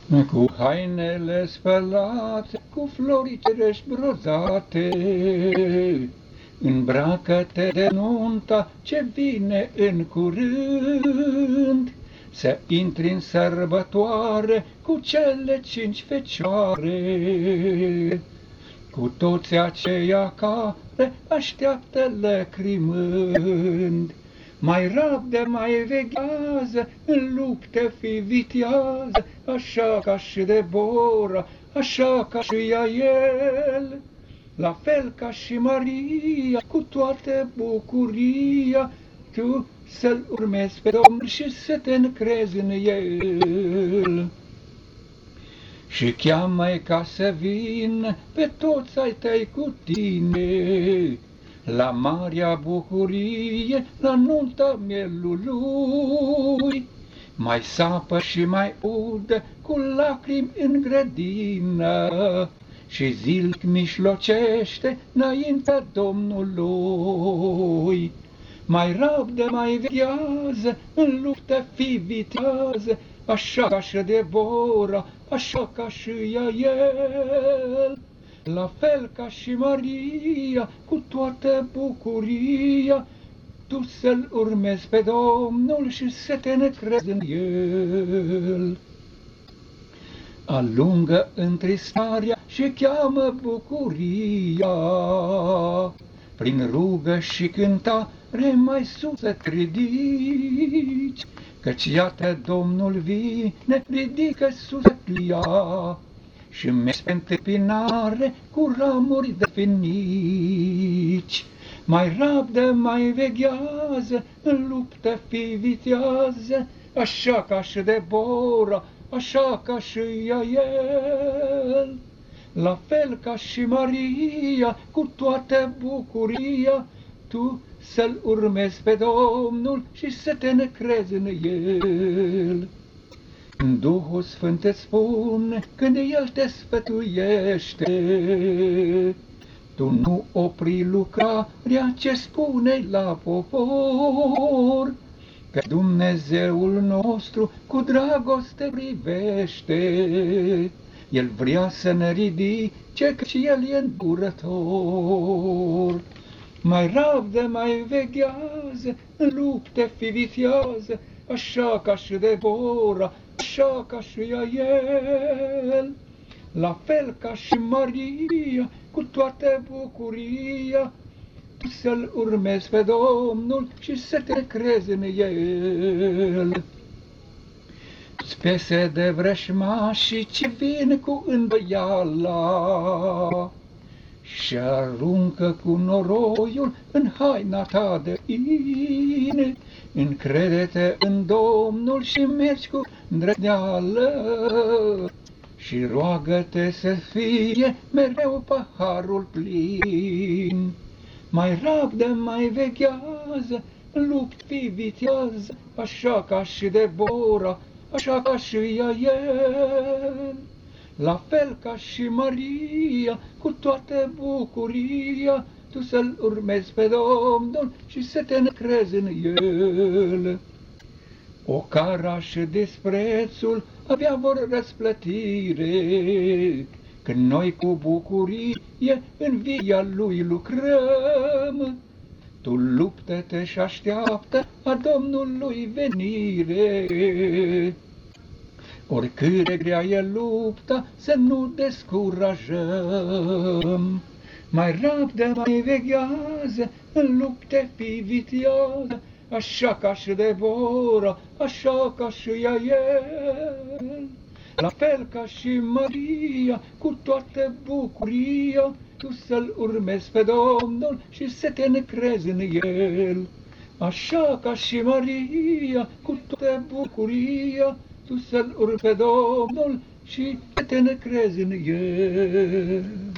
Cu hainele spălate, cu florile brozate, îmbracă-te de nunta ce vine în curând, să intri în sărbătoare cu cele 5 fecioare, cu toți aceia care așteaptă lăcrimând. Mai rabdă, mai veghează, în lupte fi vitează, așa ca și Debora, așa ca și Iael, la fel ca și Maria, cu toată bucuria, tu să-L urmezi pe Domnul și să te încrezi în El. Și cheamă-i ca să vină pe toți ai tăi cu tine, la marea bucurie, la nunta mielului. Mai sapă și mai udă cu lacrimi în grădină și zilnic mijlocește înaintea Domnului. Mai rabdă, mai veghează, în luptă fi vitează, așa ca și Debora, așa ca și Iael, la fel ca și Maria, cu toată bucuria, tu să-L urmezi pe Domnul și să te încrezi în El. Alungă întristarea și cheamă bucuria, prin rugă și cântare mai sus să te ridici, căci iată Domnul vine, ridică sus clia și mergi pe întâmpinare cu ramuri de finici. Mai rabdă, mai veghează, în luptă fi vitează, așa ca și Debora, așa ca și Iael, la fel ca și Maria, cu toată bucuria, tu să-L urmezi pe Domnul și să te încrezi în El. Duhul Sfânt îți spune când El te sfătuiește, tu nu opri lucrarea ce spune la popor, că Dumnezeul nostru cu dragoste privește. El vrea să ne ridice, căci El e îndurător. Mai rabdă, mai veghează, în lupte fi vitează, așa ca și Debora, așa ca și Iael, la fel ca și Maria, cu toată bucuria, tu să-L urmezi pe Domnul și să te crezi în El. Spese de vrășmașii ce vin cu îndoiala și aruncă cu noroiul în haina ta de ine. Încrede-te în Domnul și mergi cu îndrăzneală și roagă-te să fie mereu paharul plin. Mai rabdă, mai veghează, în luptă fi vitează, așa ca și Debora, așa ca și Iael, la fel ca și Maria, cu toată bucuria, tu să-L urmezi pe Domnul și să te încrezi în El. Ocara și disprețul abia vor răsplătire, când noi cu bucurie în via Lui lucrăm. Tu luptă-te și așteaptă a Domnului venire. Oricât de grea e lupta, să nu descurajăm. Mai rabdă, mai veghează, în lupte fi vitează, așa ca și Debora, așa ca și Iael, la fel ca și Maria, cu toată bucuria, tu să-L urmezi pe Domnul și să te încrezi în El. Așa ca și Maria, cu toată bucuria, tu să-L urmezi pe Domnul și să te încrezi în El.